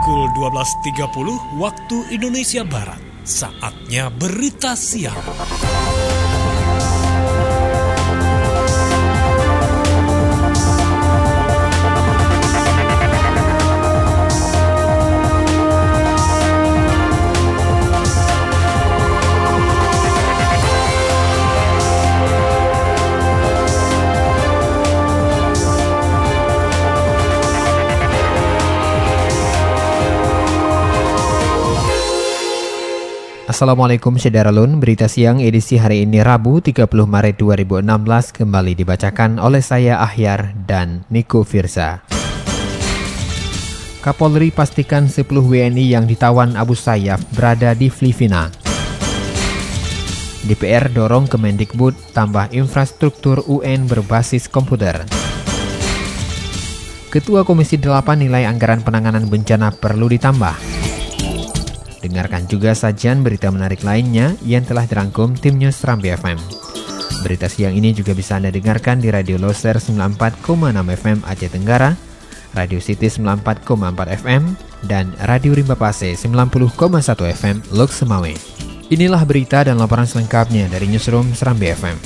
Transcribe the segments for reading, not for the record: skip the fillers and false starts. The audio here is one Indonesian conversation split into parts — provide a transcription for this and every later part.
pukul 12.30 waktu Indonesia Barat. Saatnya berita siang. Assalamualaikum Syederalun, berita siang edisi hari ini Rabu 30 Maret 2016 kembali dibacakan oleh saya Ahyar dan Niko Firza. Kapolri pastikan 10 WNI yang ditawan Abu Sayyaf berada di Filipina. DPR dorong Kemendikbud tambah infrastruktur UN berbasis komputer. Ketua Komisi 8 nilai anggaran penanganan bencana perlu ditambah. Dengarkan juga sajian berita menarik lainnya yang telah dirangkum tim News Serambi FM. Berita siang ini juga bisa Anda dengarkan di Radio Loser 94,6 FM Aceh Tenggara, Radio City 94,4 FM, dan Radio Rimba Pase 90,1 FM Lok Semawe. Inilah berita dan laporan selengkapnya dari Newsroom Serambi FM.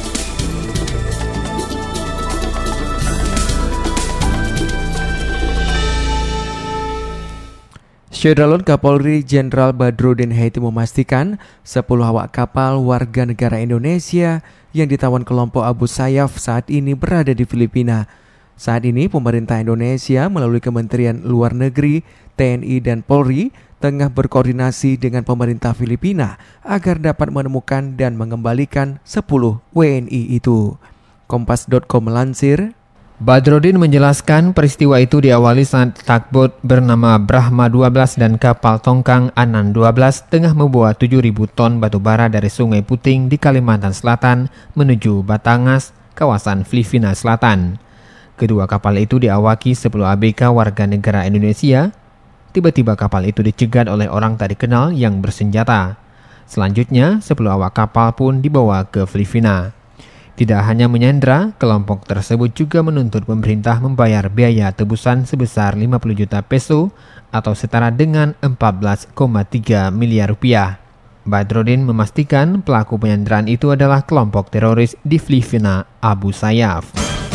Syederalun, Kapolri Jenderal Badrodin Haiti memastikan 10 awak kapal warga negara Indonesia yang ditawan kelompok Abu Sayyaf saat ini berada di Filipina. Saat ini pemerintah Indonesia melalui Kementerian Luar Negeri, TNI dan Polri tengah berkoordinasi dengan pemerintah Filipina agar dapat menemukan dan mengembalikan 10 WNI itu. Kompas.com melansir, Badrodin menjelaskan peristiwa itu diawali saat tugboat bernama Brahma 12 dan kapal tongkang Anan 12 tengah membawa 7.000 ton batu bara dari Sungai Puting di Kalimantan Selatan menuju Batangas, kawasan Filipina Selatan. Kedua kapal itu diawaki 10 ABK warga negara Indonesia. Tiba-tiba kapal itu dicegat oleh orang tak dikenal yang bersenjata. Selanjutnya, 10 awak kapal pun dibawa ke Filipina. Tidak hanya menyandra, kelompok tersebut juga menuntut pemerintah membayar biaya tebusan sebesar 50 juta peso atau setara dengan 14,3 miliar rupiah. Badrodin memastikan pelaku penyanderaan itu adalah kelompok teroris di Filipina, Abu Sayyaf.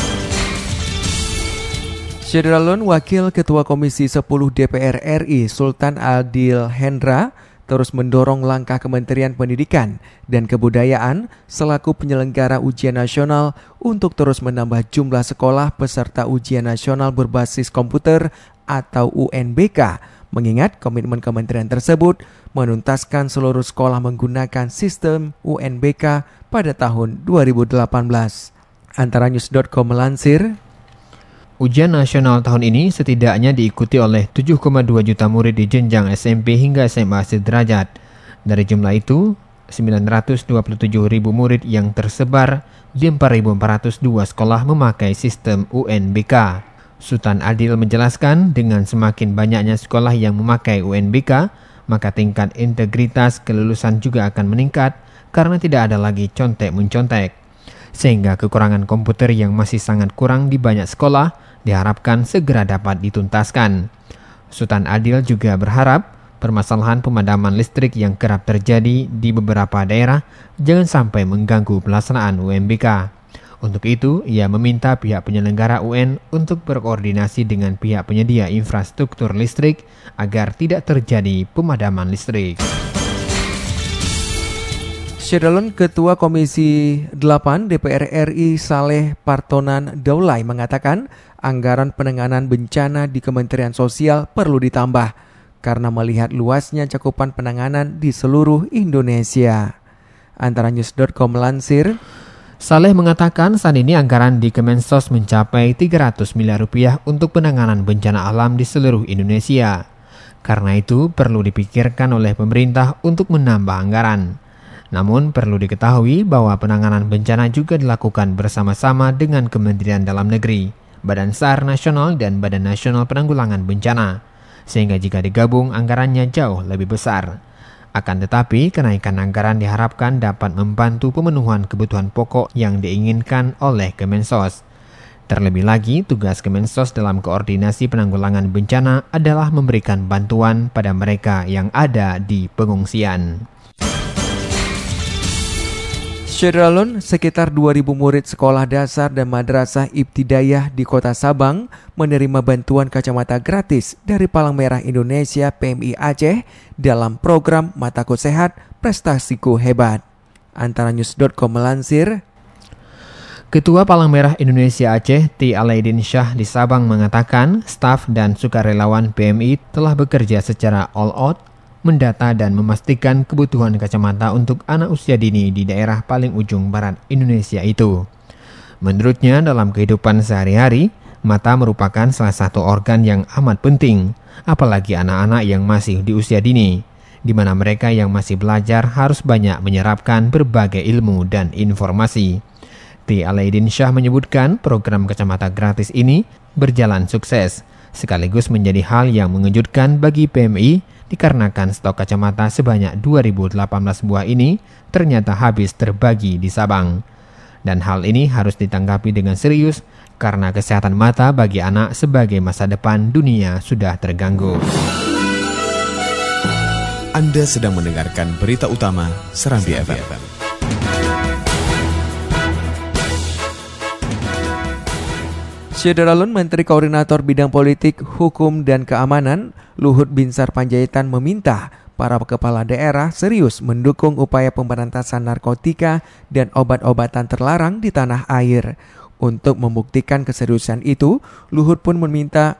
Syederalun, Wakil Ketua Komisi 10 DPR RI Sultan Adil Hendra terus mendorong langkah Kementerian Pendidikan dan Kebudayaan selaku penyelenggara ujian nasional untuk terus menambah jumlah sekolah peserta ujian nasional berbasis komputer atau UNBK, mengingat komitmen kementerian tersebut menuntaskan seluruh sekolah menggunakan sistem UNBK pada tahun 2018. Antara News.com melansir, ujian nasional tahun ini setidaknya diikuti oleh 7,2 juta murid di jenjang SMP hingga SMA sederajat. Dari jumlah itu, 927.000 murid yang tersebar di 4.402 sekolah memakai sistem UNBK. Sultan Adil menjelaskan dengan semakin banyaknya sekolah yang memakai UNBK, maka tingkat integritas kelulusan juga akan meningkat karena tidak ada lagi contek-mencontek. Sehingga kekurangan komputer yang masih sangat kurang di banyak sekolah diharapkan segera dapat dituntaskan. Sultan Adil juga berharap permasalahan pemadaman listrik yang kerap terjadi di beberapa daerah jangan sampai mengganggu pelaksanaan UNBK. Untuk itu, ia meminta pihak penyelenggara UN untuk berkoordinasi dengan pihak penyedia infrastruktur listrik agar tidak terjadi pemadaman listrik. Syederalun, Ketua Komisi 8 DPR RI Saleh Partonan Daulay mengatakan anggaran penanganan bencana di Kementerian Sosial perlu ditambah karena melihat luasnya cakupan penanganan di seluruh Indonesia. Antara News.com melansir, Saleh mengatakan saat ini anggaran di Kemensos mencapai 300 miliar rupiah untuk penanganan bencana alam di seluruh Indonesia. Karena itu perlu dipikirkan oleh pemerintah untuk menambah anggaran. Namun perlu diketahui bahwa penanganan bencana juga dilakukan bersama-sama dengan Kementerian Dalam Negeri, Badan SAR Nasional dan Badan Nasional Penanggulangan Bencana, sehingga jika digabung anggarannya jauh lebih besar. Akan tetapi, kenaikan anggaran diharapkan dapat membantu pemenuhan kebutuhan pokok yang diinginkan oleh Kemensos. Terlebih lagi, tugas Kemensos dalam koordinasi penanggulangan bencana adalah memberikan bantuan pada mereka yang ada di pengungsian. Syederalun, sekitar 2.000 murid sekolah dasar dan madrasah ibtidayah di kota Sabang menerima bantuan kacamata gratis dari Palang Merah Indonesia PMI Aceh dalam program Mataku Sehat, Prestasiku Hebat. Antaranews.com melansir, Ketua Palang Merah Indonesia Aceh, T. Alaidin Syah di Sabang mengatakan staf dan sukarelawan PMI telah bekerja secara all out, mendata dan memastikan kebutuhan kacamata untuk anak usia dini di daerah paling ujung barat Indonesia itu. Menurutnya, dalam kehidupan sehari-hari, mata merupakan salah satu organ yang amat penting, apalagi anak-anak yang masih di usia dini, di mana mereka yang masih belajar harus banyak menyerapkan berbagai ilmu dan informasi. T. Alaidin Syah menyebutkan program kacamata gratis ini berjalan sukses, sekaligus menjadi hal yang mengejutkan bagi PMI dikarenakan stok kacamata sebanyak 2018 buah ini ternyata habis terbagi di Sabang. Dan hal ini harus ditanggapi dengan serius karena kesehatan mata bagi anak sebagai masa depan dunia sudah terganggu. Anda sedang mendengarkan berita utama Serambi FM. Syederalun, Menteri Koordinator Bidang Politik, Hukum, dan Keamanan, Luhut Binsar Panjaitan meminta para kepala daerah serius mendukung upaya pemberantasan narkotika dan obat-obatan terlarang di tanah air. Untuk membuktikan keseriusan itu, Luhut pun meminta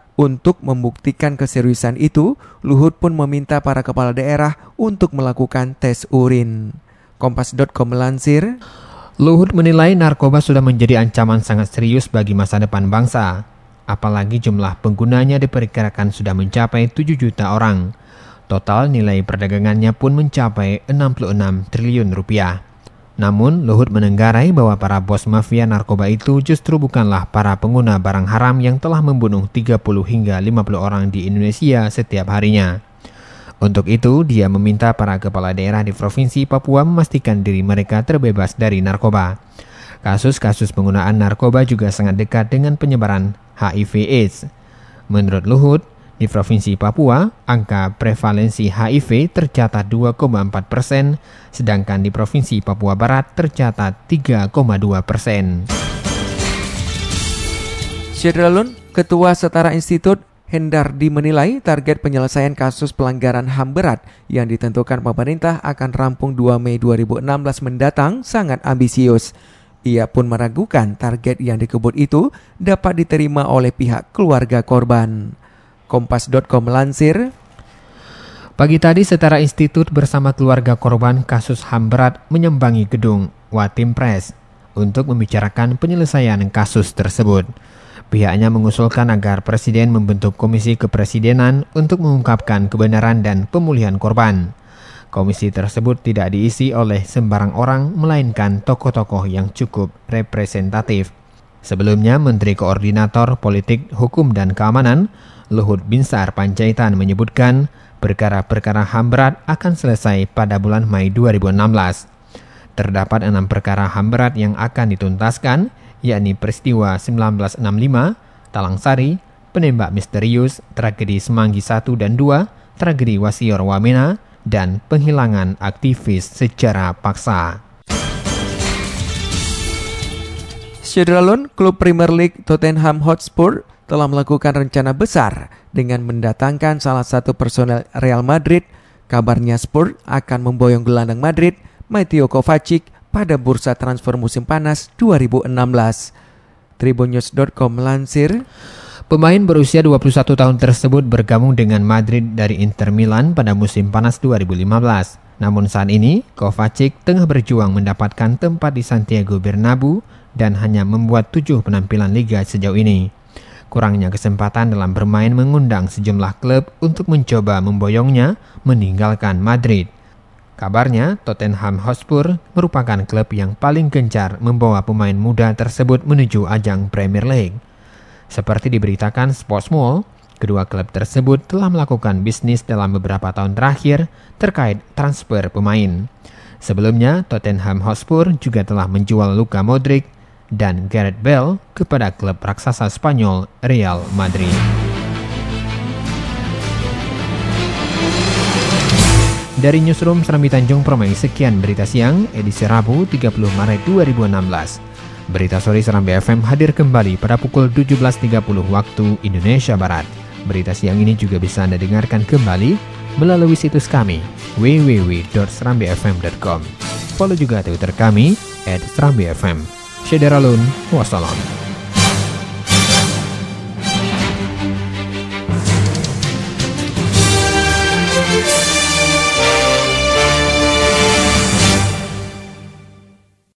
para kepala daerah untuk melakukan tes urin. Kompas.com melansir, Luhut menilai narkoba sudah menjadi ancaman sangat serius bagi masa depan bangsa. Apalagi jumlah penggunanya diperkirakan sudah mencapai 7 juta orang. Total nilai perdagangannya pun mencapai 66 triliun rupiah. Namun, Luhut menenggarai bahwa para bos mafia narkoba itu justru bukanlah para pengguna barang haram yang telah membunuh 30 hingga 50 orang di Indonesia setiap harinya. Untuk itu, dia meminta para kepala daerah di Provinsi Papua memastikan diri mereka terbebas dari narkoba. Kasus-kasus penggunaan narkoba juga sangat dekat dengan penyebaran HIV/AIDS. Menurut Luhut, di Provinsi Papua, angka prevalensi HIV tercatat 2,4%, sedangkan di Provinsi Papua Barat tercatat 3,2%. Syederalun, Ketua Setara Institut Hendardi menilai target penyelesaian kasus pelanggaran HAM berat yang ditentukan pemerintah akan rampung 2 Mei 2016 mendatang sangat ambisius. Ia pun meragukan target yang dikebut itu dapat diterima oleh pihak keluarga korban. Kompas.com melansir, pagi tadi Setara Institut bersama keluarga korban kasus HAM berat menyambangi gedung Watimpres untuk membicarakan penyelesaian kasus tersebut. Pihaknya mengusulkan agar Presiden membentuk Komisi Kepresidenan untuk mengungkapkan kebenaran dan pemulihan korban. Komisi tersebut tidak diisi oleh sembarang orang, melainkan tokoh-tokoh yang cukup representatif. Sebelumnya, Menteri Koordinator Politik, Hukum, dan Keamanan, Luhut Binsar Panjaitan menyebutkan perkara-perkara HAM berat akan selesai pada bulan Mei 2016. Terdapat 6 perkara HAM berat yang akan dituntaskan, yakni peristiwa 1965, Talang Sari, penembak misterius, tragedi Semanggi 1 dan 2, tragedi Wasior Wamena, dan penghilangan aktivis secara paksa. Syederalun, klub Premier League Tottenham Hotspur telah melakukan rencana besar dengan mendatangkan salah satu personel Real Madrid. Kabarnya Spurs akan memboyong gelandang Madrid, Mateo Kovacic, pada bursa transfer musim panas 2016. Tribunnews.com melansir, pemain berusia 21 tahun tersebut bergabung dengan Madrid dari Inter Milan pada musim panas 2015. Namun saat ini, Kovacic tengah berjuang mendapatkan tempat di Santiago Bernabeu dan hanya membuat 7 penampilan liga sejauh ini. Kurangnya kesempatan dalam bermain mengundang sejumlah klub untuk mencoba memboyongnya meninggalkan Madrid. Kabarnya, Tottenham Hotspur merupakan klub yang paling gencar membawa pemain muda tersebut menuju ajang Premier League. Seperti diberitakan Sportsmall, kedua klub tersebut telah melakukan bisnis dalam beberapa tahun terakhir terkait transfer pemain. Sebelumnya, Tottenham Hotspur juga telah menjual Luka Modric dan Gareth Bale kepada klub raksasa Spanyol Real Madrid. Dari Newsroom Serambi Tanjung Permai, sekian berita siang edisi Rabu 30 Maret 2016. Berita sore Serambi FM hadir kembali pada pukul 17.30 waktu Indonesia Barat. Berita siang ini juga bisa Anda dengarkan kembali melalui situs kami www.serambifm.com. Follow juga Twitter kami @serambifm. Syederalun, wassalam.